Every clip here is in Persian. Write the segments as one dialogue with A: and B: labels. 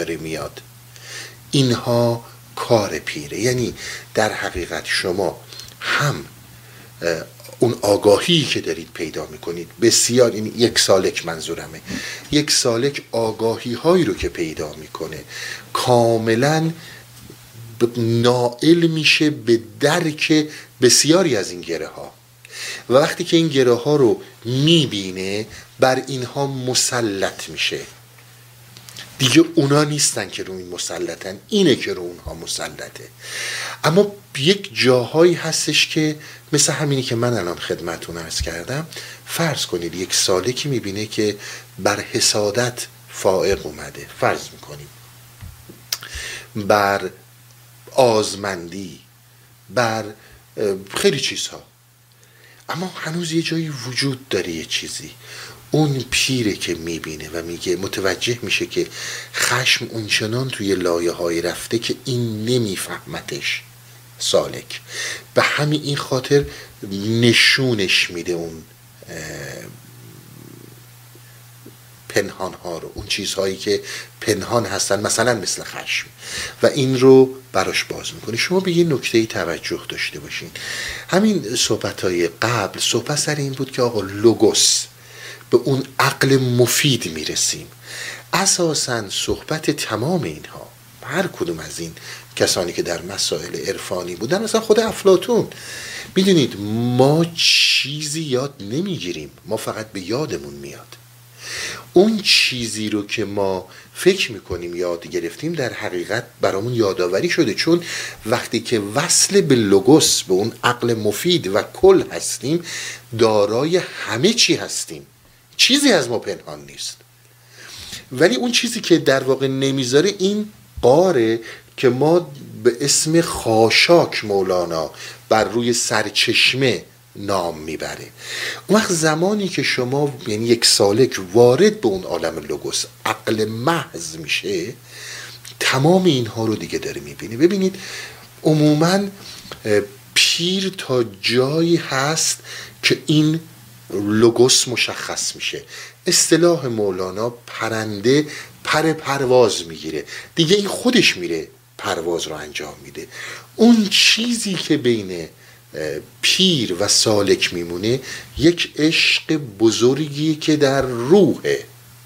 A: داره میاد. اینها کار پیره. یعنی در حقیقت شما هم اون آگاهی که دارید پیدا میکنید بسیار، این یک سالک منظورمه، یک سالک آگاهی هایی رو که پیدا میکنه کاملا نائل میشه به درک بسیاری از این گره ها و وقتی که این گره ها رو میبینه بر اینها مسلط میشه. دیگه اونا نیستن که رو این مسلطن، اینه که رو اونها مسلطه. اما یک جاهایی هستش که مثل همینی که من الان خدمتون عرض کردم، فرض کنید یک سالکی میبینه که بر حسادت فائق اومده، فرض میکنیم بر آزمندی، بر خیلی چیزها، اما هنوز یه جایی وجود داره، یه چیزی. اون پیره که میبینه و میگه، متوجه میشه که خشم اونچنان توی لایه های رفته که این نمیفهمتش سالک، به همین این خاطر نشونش میده اون پنهان ها رو، اون چیزهایی که پنهان هستن، مثلا مثل خشم، و این رو براش باز میکنه. شما به یه نکته‌ای توجه داشته باشین. همین صحبت‌های قبل صحبت سر این بود که آقا لوگوس، به اون عقل مفید میرسیم. اساساً صحبت تمام اینها، هر کدوم از این کسانی که در مسائل عرفانی بودن، مثلا خود افلاطون، میدونید ما چیزی یاد نمیگیریم، ما فقط به یادمون میاد. اون چیزی رو که ما فکر میکنیم یاد گرفتیم در حقیقت برامون یادآوری شده، چون وقتی که وصل به لوگوس، به اون عقل مفید و کل هستیم، دارای همه چی هستیم، چیزی از ما پنهان نیست. ولی اون چیزی که در واقع نمیذاره این قاره که ما به اسم خاشاک مولانا بر روی سرچشمه نام میبره. اون وقت زمانی که شما، یعنی یک سالک، وارد به اون عالم لوگوس، عقل محض میشه، تمام اینها رو دیگه داره میبینه. ببینید عموماً پیر تا جایی هست که این لوگوس مشخص میشه. اصطلاح مولانا پرنده پرواز میگیره، دیگه این خودش میره پرواز رو انجام میده. اون چیزی که بین پیر و سالک میمونه یک عشق بزرگی که در روحه.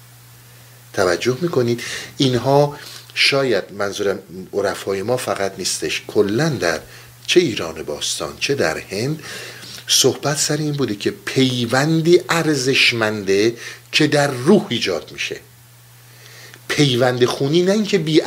A: توجه میکنید؟ اینها شاید منظورم عرفای ما فقط نیستش، کلن در چه ایران باستان چه در هند صحبت سر این بوده که پیوندی ارزشمنده که در روح ایجاد میشه. پیوند خونی نه اینکه بی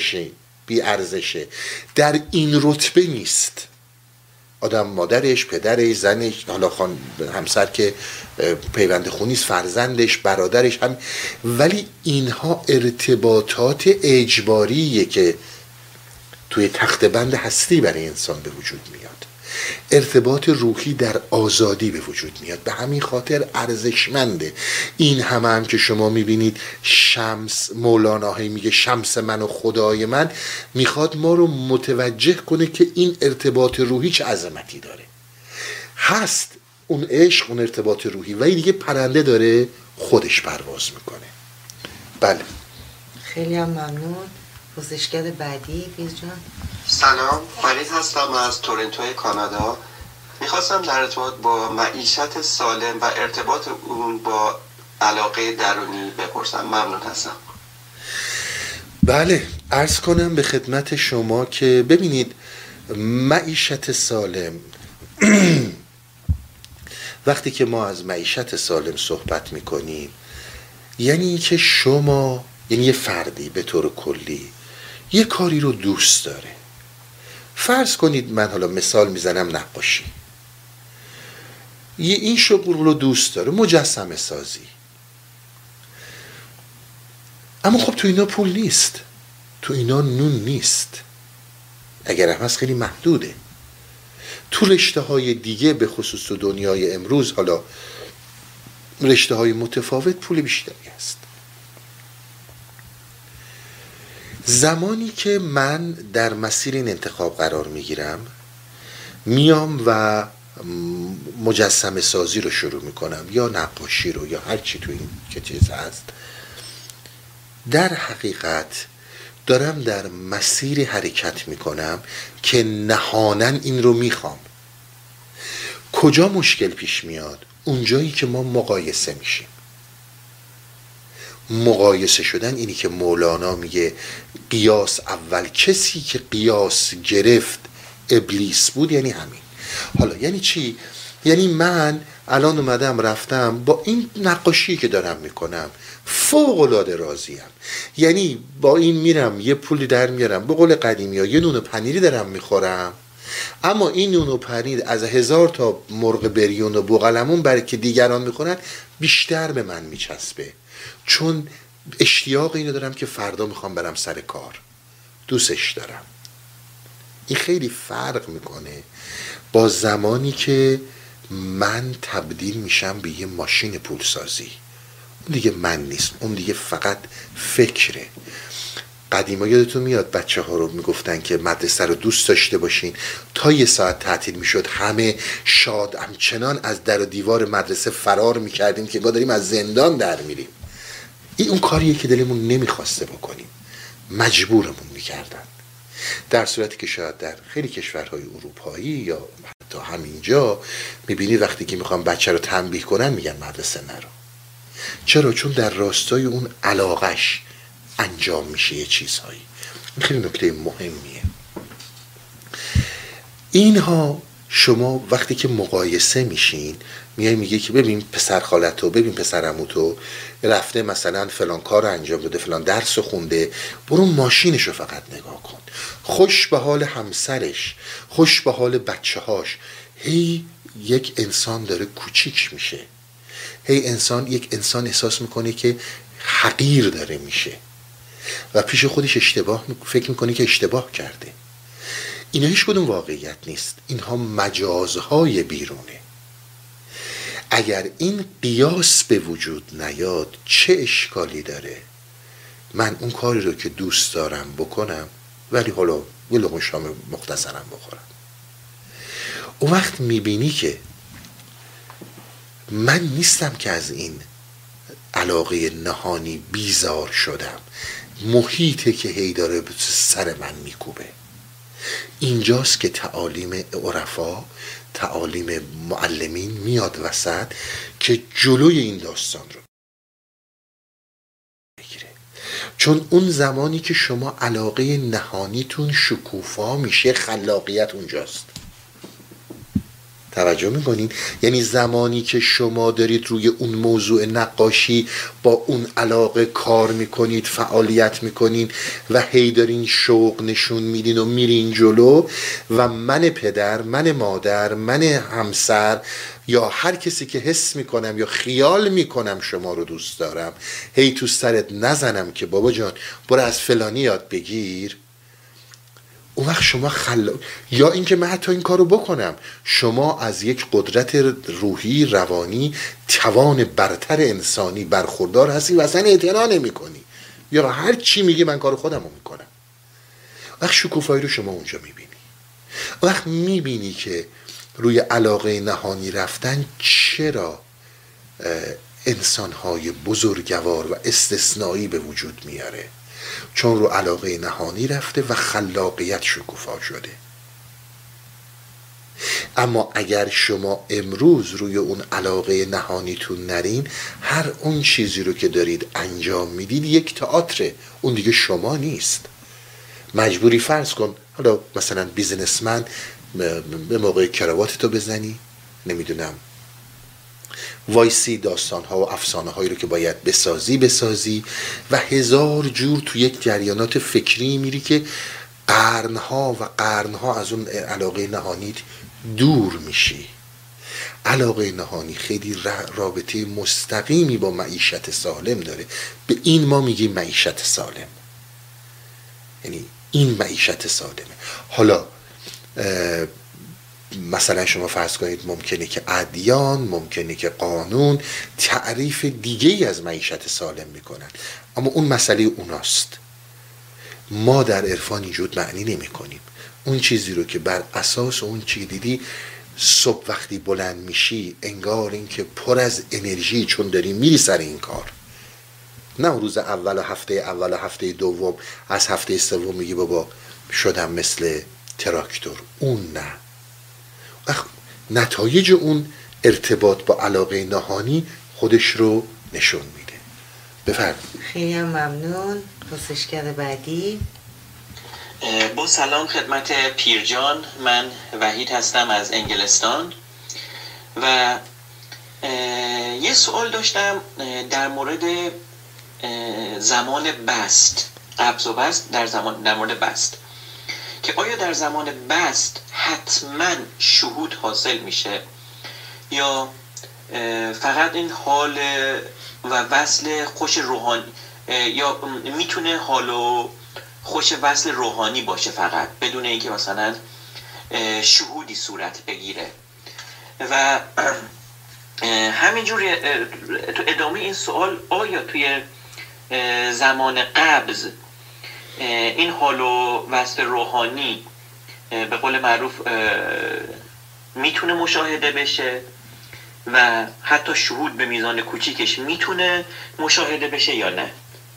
A: ارزشه، در این رتبه نیست. آدم مادرش، پدرش، زنش، حالا همسر که پیوند خونی است، فرزندش، برادرش هم، ولی اینها ارتباطات اجباریه که توی تخت بند هستی برای انسان به وجود میاد. ارتباط روحی در آزادی به وجود میاد، به همین خاطر ارزشمنده. این هم که شما میبینید شمس، مولانا میگه شمس من و خدای من، میخواد ما رو متوجه کنه که این ارتباط روحی چه عظمتی داره. هست اون عشق، اون ارتباط روحی، ولی دیگه پرنده داره خودش پرواز میکنه. بله،
B: خیلی هم ممنون. پرسشگر بعدی فیض جان.
C: سلام، فرید هستم از تورنتو کانادا. میخواستم در ارتباط با معیشت سالم و ارتباط اون با علاقه درونی بپرسم. ممنون هستم.
A: بله، عرض کنم به خدمت شما که ببینید معیشت سالم وقتی که ما از معیشت سالم صحبت میکنیم، یعنی که شما، یعنی یه فردی به طور کلی یه کاری رو دوست داره. فرض کنید من حالا مثال میزنم، نقاشی، این شغل رو دوست داره، مجسمه سازی، اما خب تو اینا پول نیست، تو اینا نون نیست، اگر هم هست خیلی محدوده. تو رشته های دیگه به خصوص تو دنیای امروز، حالا رشته های متفاوت، پول بیشتری هست. زمانی که من در مسیر این انتخاب قرار میگیرم، میام و مجسمه سازی رو شروع میکنم، یا نقاشی رو، یا هر چی تو این که چیز هست، در حقیقت دارم در مسیر حرکت میکنم که نهاناً این رو میخوام. کجا مشکل پیش میاد؟ اونجایی که ما مقایسه میشیم. مقایسه شدن اینی که مولانا میگه قیاس اول کسی که قیاس گرفت ابلیس بود، یعنی همین. حالا یعنی چی؟ یعنی من الان اومدم رفتم با این نقاشی که دارم میکنم فوق العاده راضیم، یعنی با این میرم یه پولی در میارم، به قول قدیمی ها یه نون و پنیری دارم میخورم، اما این نون و پنیر از 1000 تا مرغ بریون و بوقلمون برای که دیگران میخورن بیشتر به من میچسبه، چون اشتیاق اینو دارم که فردا میخوام برم سر کار، دوستش دارم. این خیلی فرق میکنه با زمانی که من تبدیل میشم به یه ماشین پولسازی. اون دیگه من نیست، اون دیگه فقط فکره. قدیما یادتون میاد بچه ها رو میگفتن که مدرسه رو دوست داشته باشین، تا یه ساعت تعطیل میشد همه شاد همچنان از در و دیوار مدرسه فرار میکردیم که داریم از زندان در میریم. این اون کاریه که دلمون نمیخواسته بکنیم، مجبورمون میکردن. در صورتی که شاید در خیلی کشورهای اروپایی یا حتی همینجا میبینی وقتی که میخوام بچه رو تنبیه کنن میگن مدرسه نرو. چرا؟ چون در راستای اون علاقش انجام میشه یه چیزهایی. این خیلی نکته مهمیه. اینها شما وقتی که مقایسه میشین میای میگه که ببین پسر خالتو، ببین پسر عموتو رفته مثلا فلان کار رو انجام داده، فلان درس رو خونده، برو ماشینشو فقط نگاه کن، خوش به حال همسرش، خوش به حال بچه هاش. هی یک انسان داره کوچیک میشه، هی یک انسان احساس میکنه که حقیر داره میشه و پیش خودش فکر میکنه که اشتباه کرده. اینا هیچ کدوم واقعیت نیست، اینها مجازهای بیرونه. اگر این قیاس به وجود نیاد چه اشکالی داره؟ من اون کاری رو که دوست دارم بکنم ولی حالا یه لقمه شام مختصرم بخورم. اون وقت میبینی که من نیستم که از این علاقه نهانی بیزار شدم، محیطه که هی داره سر من میکوبه. اینجاست که تعالیم عرفا، تعالیم معلمین میاد وسط که جلوی این داستان رو بگیره. چون اون زمانی که شما علاقه نهانیتون شکوفا میشه، خلاقیت اونجاست. توجه میکنین؟ یعنی زمانی که شما دارید روی اون موضوع نقاشی با اون علاقه کار میکنید، فعالیت میکنین و هی دارین شوق نشون میدین و میرین جلو و من پدر، من مادر، من همسر یا هر کسی که حس میکنم یا خیال میکنم شما رو دوست دارم، هی تو سرت نزنم که بابا جان برو از فلانی یاد بگیر. اون وقت شما یا اینکه من حتی این کارو بکنم، شما از یک قدرت روحی روانی توان برتر انسانی برخوردار هستی و اصلا اعتنا نمی‌کنی، یا هر چی میگه من کارو خودمو میکنم. وقت شکوفایی رو شما اونجا میبینی. وقت میبینی که روی علاقه نهانی رفتن چرا انسان‌های بزرگوار و استثنایی به وجود میاره. چون رو علاقه نهانی رفته و خلاقیت شکوفا شده. اما اگر شما امروز روی اون علاقه نهانیتون نرین، هر اون چیزی رو که دارید انجام میدید یک تئاتر، اون دیگه شما نیست. مجبوری فرض کن حالا مثلا بیزنسمن به موقع کراواتتو بزنی، نمیدونم وایسی داستان‌ها و افسانه‌هایی رو که باید بسازی و هزار جور تو یک جریانات فکری میری که قرنها و قرنها از اون علاقه نهانیت دور میشی. علاقه نهانی خیلی رابطه مستقیمی با معیشت سالم داره. به این ما میگیم معیشت سالم، یعنی این معیشت سالمه. حالا مثلا شما فرض کنید ممکنه که ادیان، ممکنه که قانون تعریف دیگه‌ای از معیشت سالم میکنن، اما اون مسئله اوناست. ما در عرفان اینجور معنی نمی کنیم. اون چیزی رو که بر اساس اون چی دیدی صبح وقتی بلند میشی انگار این که پر از انرژی، چون داری میری سر این کار، نه روز اول و هفته دوم، از هفته سوم میگی بابا شدم مثل تراکتور. اون نه. نتایج اون ارتباط با علاقه نهانی خودش رو نشون میده. بفرمایید.
B: خیلی هم ممنون. پرسشگر بعدی.
D: با سلام خدمت پیرجان، من وحید هستم از انگلستان و یه سوال داشتم در مورد زمان بست، قبض و بست در مورد بست، که آیا در زمان بست حتما شهود حاصل میشه یا فقط این حال و وصل خوش روحانی، یا میتونه حال و خوش وصل روحانی باشه فقط بدون اینکه مثلا شهودی صورت بگیره؟ و همینجور تو ادامه این سوال، آیا توی زمان قبض این حال و وصل روحانی به قول معروف میتونه مشاهده بشه و حتی شهود به میزان کوچیکش میتونه مشاهده بشه یا نه؟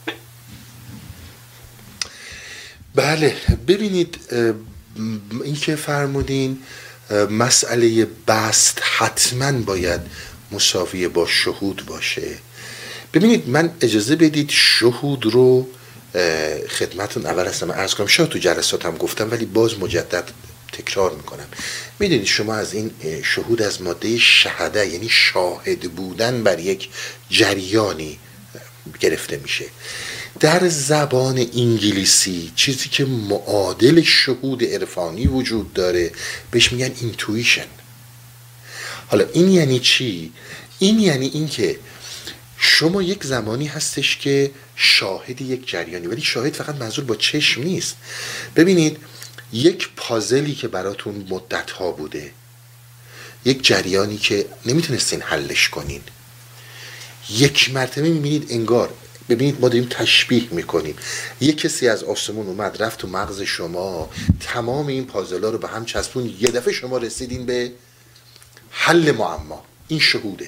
A: بله، ببینید این که فرمودین مسئله بست حتما باید مساویه با شهود باشه. ببینید من اجازه بدید شهود رو خدمتون اول از همه عرض کنم، شاید تو جلساتم گفتم ولی باز مجدد تکرار میکنم. میدونید شما از این شهود از ماده شهده، یعنی شاهد بودن بر یک جریانی گرفته میشه. در زبان انگلیسی چیزی که معادل شهود عرفانی وجود داره بهش میگن اینتویشن. حالا این یعنی چی؟ این یعنی این که شما یک زمانی هستش که شاهد یک جریانی، ولی شاهد فقط منظور با چشم نیست. ببینید یک پازلی که براتون مدت‌ها بوده، یک جریانی که نمیتونستین حلش کنین، یک مرتبه میبینید انگار، ببینید ما داریم تشبیه میکنیم، یک کسی از آسمون اومد رفت تو مغز شما، تمام این پازل‌ها رو به هم چسبون، یه دفعه شما رسیدین به حل معما. این شهوده.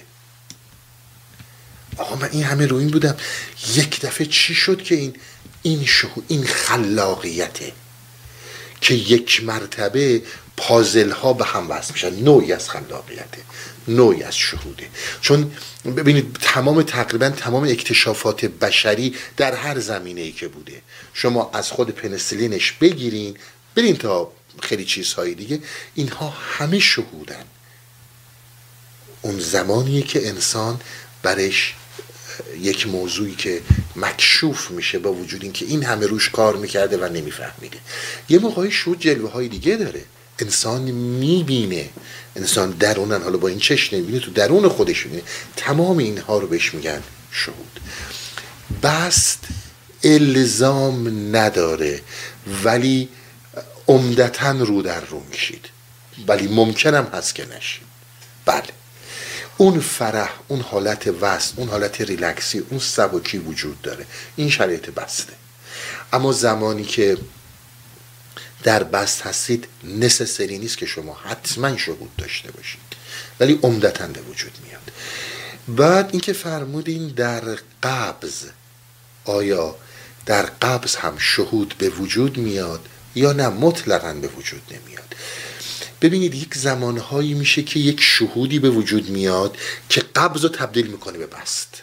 A: آقا من این همه رو این بودم، یک دفعه چی شد که این شهود، این خلاقیته که یک مرتبه پازل ها به هم وصل میشن. نوعی از خلاقیته، نوعی از شهوده. چون ببینید تقریبا تمام اکتشافات بشری در هر زمینه‌ای که بوده، شما از خود پنسیلینش بگیرین برین تا خیلی چیزهای دیگه، اینها همه شهودن. اون زمانیه که انسان برش یک موضوعی که مکشوف میشه با وجود این که این همه روش کار میکرده و نمیفهمیده. یه موقعی شهود جلوه های دیگه داره. انسان میبینه، انسان درونن، حالا با این چشم نمیبینه، تو درون خودش میبینه. تمام اینها رو بهش میگن شهود. بست الزام نداره ولی عمدتاً رو در رو میشید، ولی ممکنم هست که نشید. بله، اون فرح، اون حالت وصل، اون حالت ریلکسی، اون سبکی وجود داره. این شرایط بسته. اما زمانی که در بست هستید نسسری نیست که شما حتما شهود داشته باشید، ولی عمدتاً به وجود میاد. بعد اینکه فرمودین در قبض، آیا در قبض هم شهود به وجود میاد یا نه مطلقاً به وجود نمیاد؟ ببینید یک زمانهایی میشه که یک شهودی به وجود میاد که قبض رو تبدیل میکنه به بست.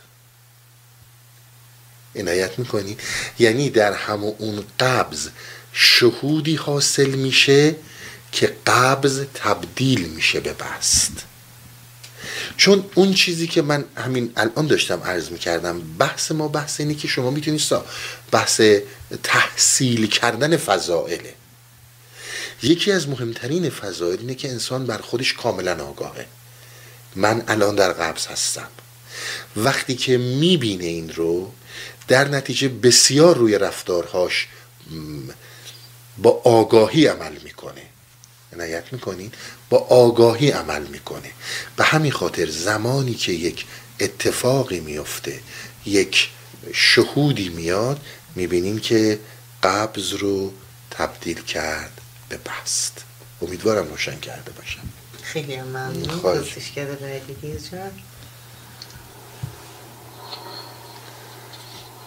A: عنایت میکنی؟ یعنی در همون اون قبض شهودی حاصل میشه که قبض تبدیل میشه به بست. چون اون چیزی که من همین الان داشتم عرض میکردم، بحث ما بحث اینه که شما میتونید بحث تحصیل کردن فضائله. یکی از مهمترین فضائل اینه که انسان بر خودش کاملا آگاهه. من الان در قبض هستم. وقتی که میبینه این رو، در نتیجه بسیار روی رفتارهاش با آگاهی عمل میکنه. عنایت میکنین؟ با آگاهی عمل میکنه. به همین خاطر زمانی که یک اتفاقی میفته، یک شهودی میاد، میبینیم که قبض رو تبدیل کرد به بست. امیدوارم روشن کرده باشم.
B: خیلی ممنون. پرسشگر بعدی جان.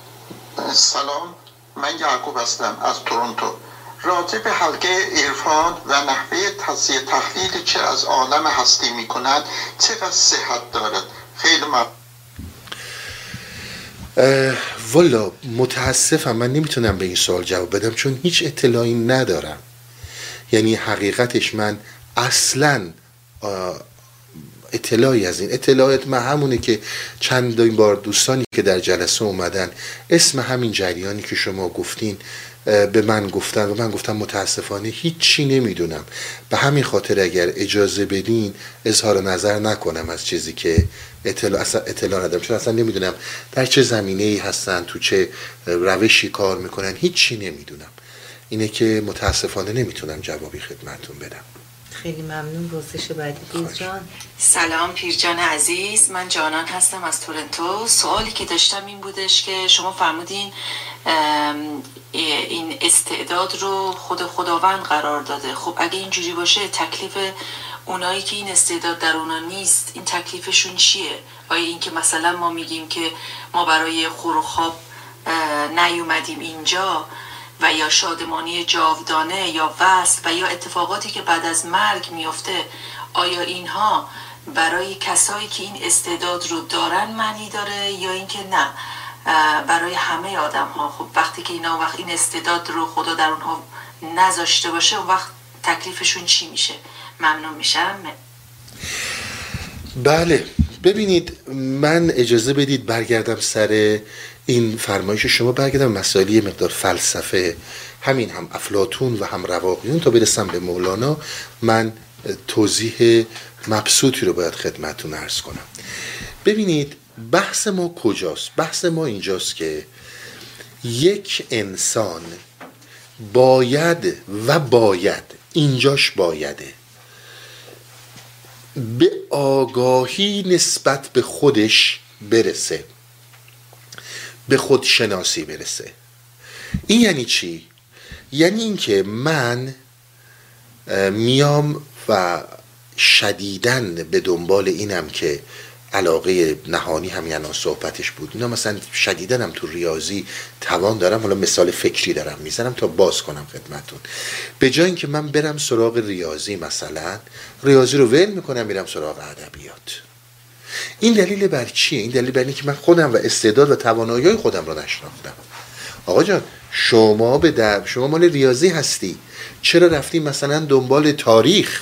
E: سلام، من یعقوب هستم از تورنتو. راجع به حلقه عرفان و نحوه تجزیه تحلیل چه از عالم هستی می کند چقدر صحت دارد؟ خیلی
A: والا متاسفم، من نمیتونم به این سوال جواب بدم چون هیچ اطلاعی ندارم. یعنی حقیقتش من اصلا اطلاعی از این اطلاعات من همونه که چند بار دوستانی که در جلسه اومدن اسم همین جریانی که شما گفتین به من گفتن و من گفتم متاسفانه هیچی نمیدونم. به همین خاطر اگر اجازه بدین اظهار نظر نکنم از چیزی که اطلاع ندارم، چون اصلا نمیدونم در چه زمینه‌ای هستن، تو چه روشی کار میکنن، هیچی نمیدونم. اینه که متاسفانه نمیتونم جوابی خدمتون بدم.
B: خیلی ممنون. پرسش بعدی پیرجان. جان.
F: سلام پیرجان عزیز، من جانان هستم از تورنتو. سوالی که داشتم این بودش که شما فرمودین این استعداد رو خداوند قرار داده. خب اگه اینجوری باشه تکلیف اونایی که این استعداد در اونا نیست این تکلیفشون چیه؟ آیا این که مثلا ما میگیم که ما برای خور و خواب نیومدیم اینجا و یا شادمانی جاودانه یا وصل و یا اتفاقاتی که بعد از مرگ میفته، آیا اینها برای کسایی که این استعداد رو دارن معنی داره یا اینکه نه برای همه آدم ها؟ خب وقتی که اینا وقت این استعداد رو خدا در اونها نذاشته باشه اون وقت تکلیفشون چی میشه؟ ممنون میشم.
A: بله ببینید، من اجازه بدید برگردم سر این فرمایش شما، برگردم مسائلی مقدار فلسفه، همین هم افلاطون و هم رواقیون تا برسم به مولانا. من توضیح مبسوطی رو باید خدمتتون عرض کنم. ببینید بحث ما کجاست؟ بحث ما اینجاست که یک انسان باید اینجاش بایده به آگاهی نسبت به خودش برسه، به خودشناسی برسه. این یعنی چی؟ یعنی اینکه من میام و شدیداً به دنبال اینم که علاقه نهانی همین الان صحبتش بود، اینا مثلا شدیداً هم تو ریاضی توان دارم، حالا مثال فکری دارم میزنم تا باز کنم خدمتون. به جای اینکه من برم سراغ ریاضی، مثلا ریاضی رو ول میکنم میرم سراغ ادبیات. این دلیل بر چیه؟ این دلیل بر اینه که من خودم و استعداد و توانایی خودم رو نشناختم. آقا جان شما مال ریاضی هستی، چرا رفتی مثلا دنبال تاریخ؟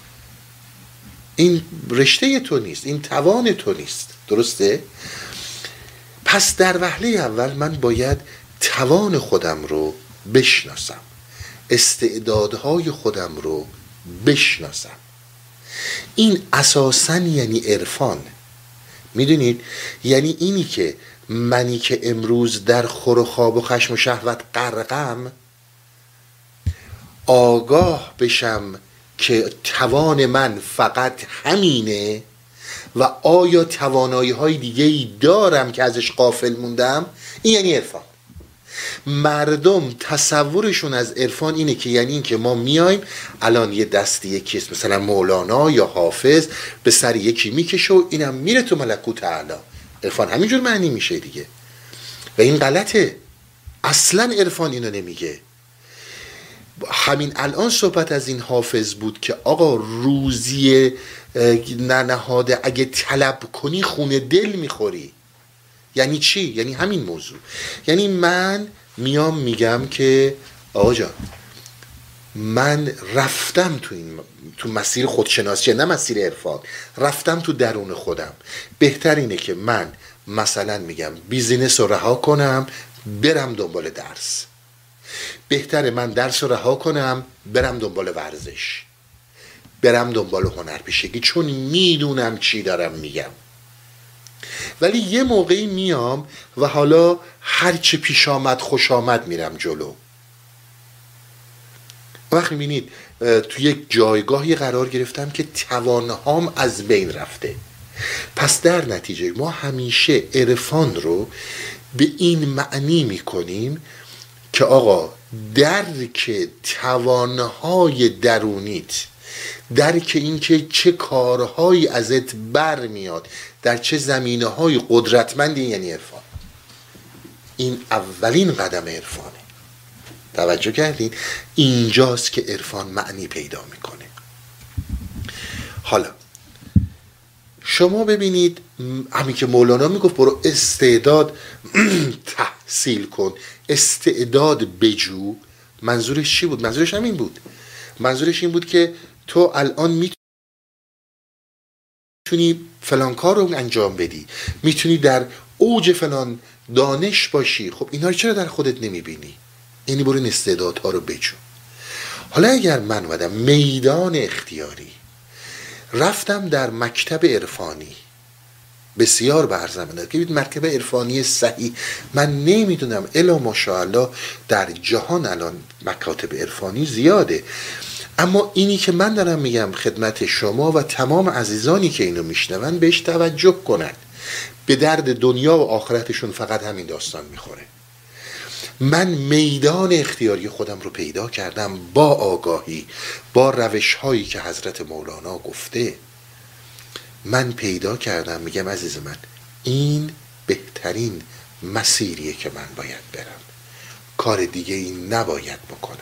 A: این رشته تو نیست، این توان تو نیست، درسته؟ پس در وهله اول من باید توان خودم رو بشناسم، استعدادهای خودم رو بشناسم. این اساساً یعنی عرفان. میدونید یعنی اینی که منی که امروز در خور و خواب و خشم و شهوت غرقم آگاه بشم که توان من فقط همینه و آیا توانایی های دیگه ای دارم که ازش غافل موندم. این یعنی عرفان. مردم تصورشون از عرفان اینه که یعنی این که ما میایم الان یه دستی یکی است مثلا مولانا یا حافظ به سر یکی میکشه و اینم میره تو ملکوت اعلی. عرفان همینجور معنی میشه دیگه و این غلطه. اصلا عرفان اینو نمیگه. همین الان صحبت از این حافظ بود که آقا روزی ننهاده اگه طلب کنی خون دل میخوری. یعنی چی؟ یعنی همین موضوع. یعنی من میام میگم که آقا جان من رفتم تو مسیر خودشناسی، نه مسیر عرفان، رفتم تو درون خودم. بهتر اینه که من مثلا میگم بیزینس رو رها کنم برم دنبال درس، بهتره من درس رو رها کنم برم دنبال ورزش، برم دنبال هنرپیشگی، چون میدونم چی دارم میگم. ولی یه موقعی میام و حالا هرچه پیش آمد خوش آمد میرم جلو. وقتی میبینید تو یک جایگاهی قرار گرفتم که توانهام از بین رفته. پس در نتیجه ما همیشه عرفان رو به این معنی میکنیم که آقا درک توانهای درونیت، درک این که چه کارهایی ازت بر میاد، در چه زمینه‌های قدرتمندی، یعنی عرفان. این اولین قدم عرفانه. توجه کردین؟ اینجاست که عرفان معنی پیدا میکنه. حالا شما ببینید همین که مولانا میگفت برو استعداد تحصیل کن، استعداد بجو، منظورش چی بود؟ منظورش همین بود. منظورش این بود که تو الان میتونی فلان کار رو انجام بدی، میتونی در اوج فلان دانش باشی. خب اینا رو چرا در خودت نمیبینی؟ یعنی برو این استعدادها رو بجو. حالا اگر من اومدم میدان اختیاری، رفتم در مکتب عرفانی، بسیار برزمینه که مکتب عرفانی صحیح، من نمیدونم الا ماشاءالله در جهان الان مکاتب عرفانی زیاده، اما اینی که من دارم میگم خدمت شما و تمام عزیزانی که اینو میشنون بهش توجه کنن، به درد دنیا و آخرتشون فقط همین داستان میخوره. من میدان اختیاری خودم رو پیدا کردم با آگاهی، با روش هایی که حضرت مولانا گفته. من پیدا کردم، میگم عزیز من این بهترین مسیریه که من باید برم، کار دیگه این نباید بکنم،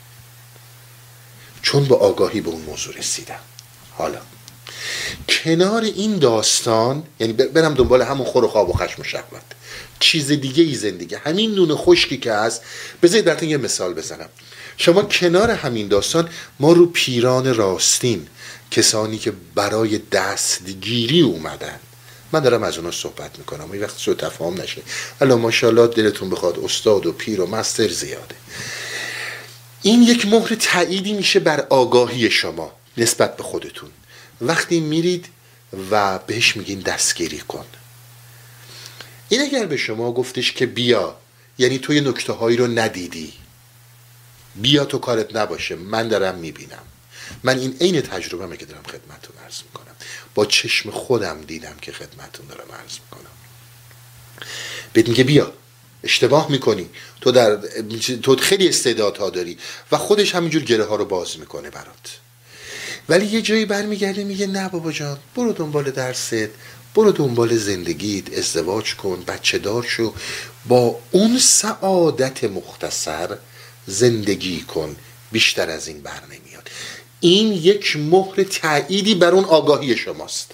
A: چون با آگاهی به اون موضوع رسیدم. حالا کنار این داستان، یعنی برم دنبال همون خور و خواب و خشم و شهوت، چیز دیگه ای زندگی، همین نون خشکی که هست. بذارید براتون یه مثال بزنم. شما کنار همین داستان، ما رو پیران راستین، کسانی که برای دستگیری اومدن، من دارم از اونا صحبت میکنم، این وقت سوء تفاهم نشه. الان ماشاءالله دلتون بخواد استاد و پیر و مستر زیاده. این یک مهر تأییدی میشه بر آگاهی شما نسبت به خودتون. وقتی میرید و بهش میگین دستگیری کن، این اگر به شما گفتش که بیا، یعنی تو یه نکته هایی رو ندیدی، بیا تو کارت نباشه، من دارم میبینم. من این عین تجربه که دارم خدمتتون عرض میکنم، با چشم خودم دیدم که خدمتتون دارم عرض میکنم. بهت میگه بیا، اشتباه میکنی، تو خیلی استعدادها داری، و خودش همینجور گره ها رو باز میکنه برات. ولی یه جایی برمیگرده میگه نه بابا جان، برو دنبال درست، برو دنبال زندگیت، ازدواج کن، بچه دار شو، با اون سعادت مختصر زندگی کن، بیشتر از این بر نمیاد. این یک مهر تأییدی بر اون آگاهی شماست.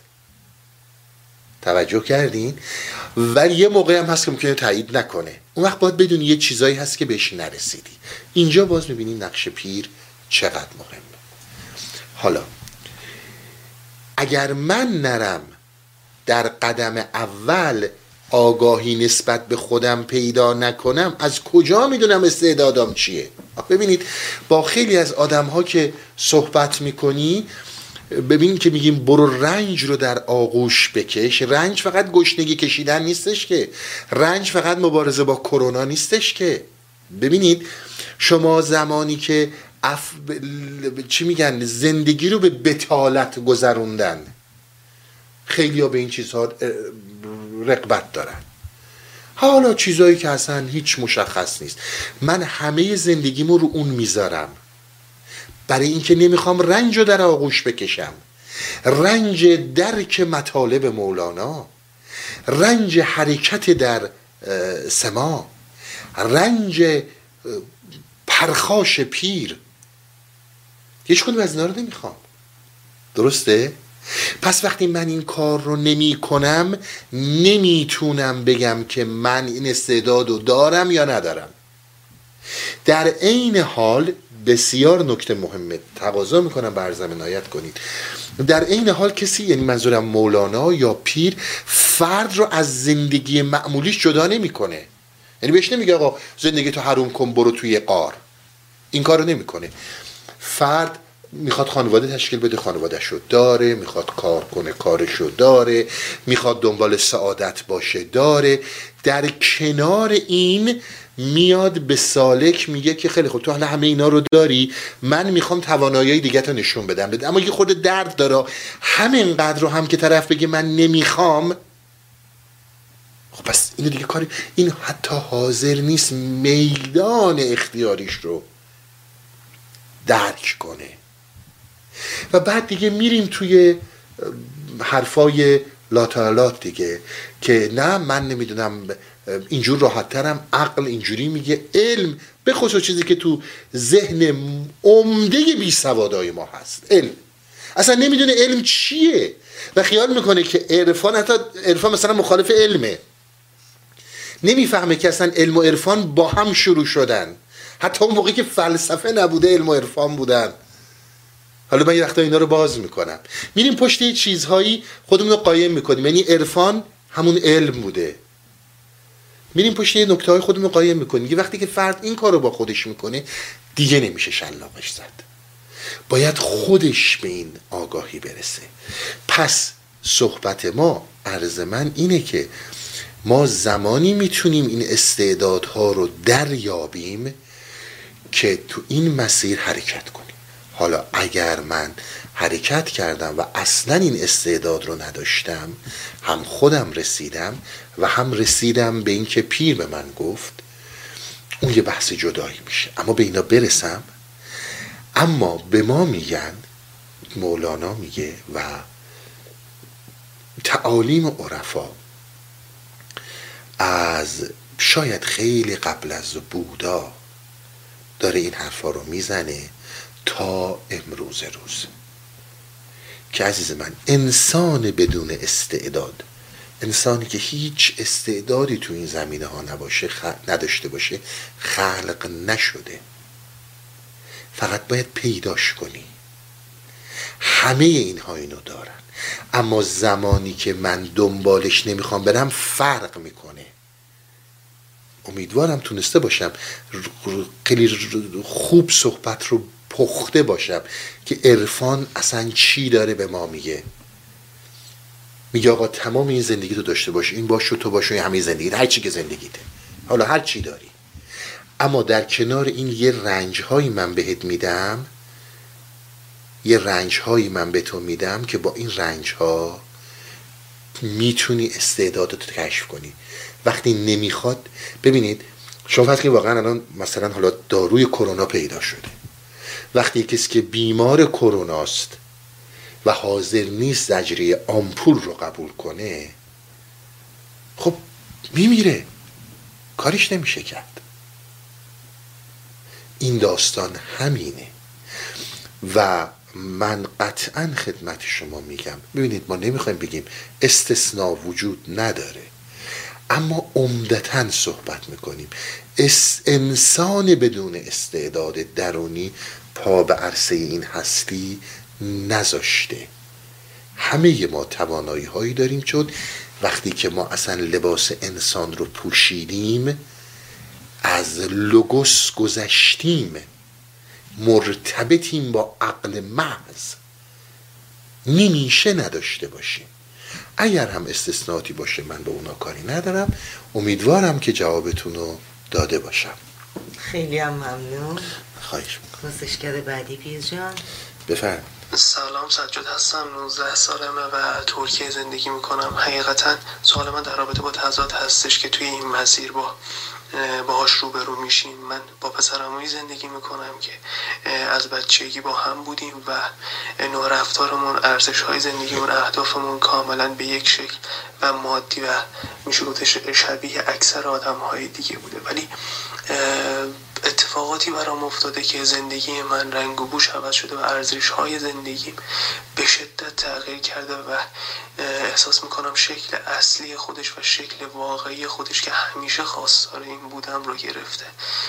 A: توجه کردین؟ ولی یه موقعی هم هست که ممکنه تأیید نکنه، اون وقت باید بدونی یه چیزایی هست که بهش نرسیدی. اینجا باز میبینی نقش پیر چقدر مهمه. حالا اگر من نرم در قدم اول آگاهی نسبت به خودم پیدا نکنم، از کجا میدونم استعدادم چیه؟ ببینید با خیلی از آدم ها که صحبت میکنی، ببین که میگیم برو رنج رو در آغوش بکش. رنج فقط گشنگی کشیدن نیستش که، رنج فقط مبارزه با کرونا نیستش که. ببینید شما زمانی که چی میگن، زندگی رو به بتالت گذروندن، خیلی ها به این چیزها رغبت دارن. حالا چیزایی که اصلا هیچ مشخص نیست، من همه زندگیمو رو اون میذارم، برای اینکه نمیخوام رنج رو در آغوش بکشم. رنج درک مطالب مولانا، رنج حرکت در سما، رنج پرخاش پیر، هیچ کدوم از اینا رو نمیخوام. درسته؟ پس وقتی من این کار رو نمی کنم، نمیتونم بگم که من این استعداد رو دارم یا ندارم. در عین حال بسیار نکته مهمه، تقاضا میکنم بر زمین عنایت کنید. در عین حال کسی، یعنی منظورم مولانا یا پیر، فرد رو از زندگی معمولیش جدا نمیکنه. یعنی بهش نمیگه آقا زندگی تو حروم کن برو توی غار، این کارو نمیکنه. فرد میخواد خانواده تشکیل بده، خانواده‌شو داره، میخواد کار کنه، کارشو داره، میخواد دنبال سعادت باشه، داره. در کنار این میاد به سالک میگه که خیلی خوب تو حالا همه اینا رو داری، من میخوام توانایی دیگه تا نشون بدم. اما یه خود درد داره، همینقدر رو هم که طرف بگه من نمیخوام، خب پس اینو دیگه کاری، این حتی حاضر نیست میدان اختیاریش رو درک کنه. و بعد دیگه میریم توی حرفای لاتالات دیگه که نه من نمیدونم اینجور راحت‌ترم، عقل اینجوری میگه، علم به خصوص چیزی که تو ذهن عمده بیسوادای ما هست، علم اصلا نمیدونه علم چیه و خیال میکنه که عرفان، حتی عرفان مثلا مخالف علمه، نمیفهمه که اصلا علم و عرفان با هم شروع شدن، حتی اون موقعی که فلسفه نبوده علم و عرفان بودن. حالا من یه وقتا اینا رو باز میکنم، میریم پشت یه چیزهایی خودمون رو قایم میکنیم، یعنی عرفان همون علم بوده، میریم پشت یه نکته های خودمون رو قایم میکنیم. یه وقتی که فرد این کار رو با خودش میکنه دیگه نمیشه شلاقش زد، باید خودش به این آگاهی برسه. پس صحبت ما، عرض من اینه که ما زمانی میتونیم این استعدادها رو دریابیم که تو این مسیر حرکت کنیم. حالا اگر من حرکت کردم و اصلا این استعداد رو نداشتم، هم خودم رسیدم و هم رسیدم به این که پیر به من گفت، اون یه بحث جدایی میشه. اما به اینا برسم. اما به ما میگن، مولانا میگه و تعالیم عرفا از شاید خیلی قبل از بودا داره این حرفا رو میزنه تا امروز روز، که عزیز من انسان بدون استعداد، انسانی که هیچ استعدادی تو این زمینه ها نداشته باشه، خلق نشده، فقط باید پیداش کنی. همه اینها اینو دارن، اما زمانی که من دنبالش نمیخوام برم فرق میکنه. امیدوارم تونسته باشم خیلی خوب صحبت رو پخته باشم که عرفان اصلا چی داره به ما میگه. میگه آقا تمام این زندگی تو داشته باش، این باش و تو باش و همه زندگی، هر چی که زندگیته، حالا هر چی داری، اما در کنار این یه رنج‌هایی من بهت میدم، یه رنج‌هایی من به تو میدم که با این رنج‌ها میتونی استعدادتو کشف کنی. وقتی نمیخواد، ببینید شما فرض کنید واقعا الان مثلا حالا داروی کرونا پیدا شده، وقتی کسی که بیمار کروناست و حاضر نیست زجریه آمپول رو قبول کنه، خب میمیره، کارش نمیشه کرد. این داستان همینه و من قطعا خدمت شما میگم، ببینید ما نمیخوایم بگیم استثناء وجود نداره، اما عمدتاً صحبت میکنیم انسان بدون استعداد درونی پا به عرصه این هستی نذاشته. همه ما توانایی هایی داریم، چون وقتی که ما اصلا لباس انسان رو پوشیدیم، از لوگوس گذشتیم، مرتبطیم با عقل محض، نمیشه نداشته باشیم. اگر هم استثناءاتی باشه من به اونا کاری ندارم. امیدوارم که جوابتون رو داده باشم.
B: خیلی هم ممنون.
A: خواهش میکنم.
B: پرسشگر بعدی پیز جان.
A: بفرمایید.
G: سلام، سجاد هستم، 19 سالمه و ترکیه زندگی میکنم. حقیقتا سوال من در رابطه با تضاد هستش که توی این مسیر باهاش روبرو میشیم. من با پسرعمویی زندگی میکنم که از بچگی با هم بودیم و نوع رفتارمون، ارزش‌های زندگیمون، اهدافمون کاملا به یک شکل و مادی و میشه گفتش شبیه اکثر آدم‌های دیگه بوده، ولی اتفاقاتی برام افتاده که زندگی من رنگ و بوش عوض شده و ارزش‌های زندگیم به شدت تغییر کرده و احساس میکنم شکل اصلی خودش و شکل واقعی خودش که همیشه خواستار این بودم رو گرفته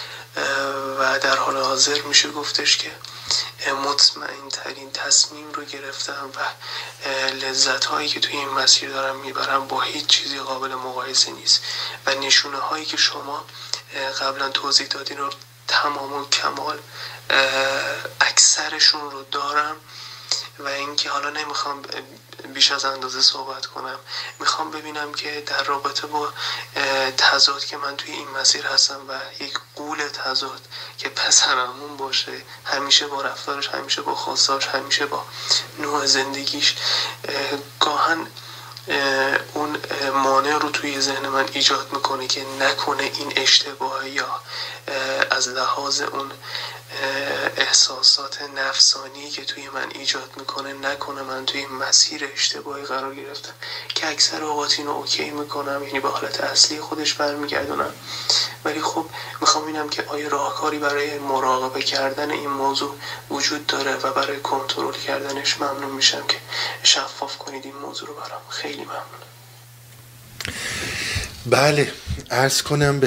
G: و در حال حاضر میشه گفتش که مطمئن ترین تصمیم رو گرفتم و لذت هایی که توی این مسیر دارم میبرم با هیچ چیزی قابل مقایسه نیست و نشونه هایی که شما قبلا توضیح دادین رو تمام و کمال اکثرشون رو دارم و اینکه حالا نمیخوام بیش از اندازه صحبت کنم، میخوام ببینم که در رابطه با تضاد که من توی این مسیر هستم و یک قول تضاد که پسرمون باشه، همیشه با رفتارش، همیشه با خواستاش، همیشه با نوع زندگیش، گاهن اون مانع رو توی ذهن من ایجاد میکنه که نکنه این اشتباهه یا از لحاظ اون احساسات نفسانی که توی من ایجاد میکنه نکنه من توی مسیر اشتباهی قرار گرفتم، که اکثر اوقات اینو اوکی میکنم، یعنی به حالت اصلی خودش برمیگردونم. ولی خب میخوام ببینم که آیا راهکاری برای مراقبه کردن این موضوع وجود داره و برای کنترل کردنش ممنون میشم که شفاف کنید این موضوع رو برام. خیلی ممنونم.
A: بله، عرض کنم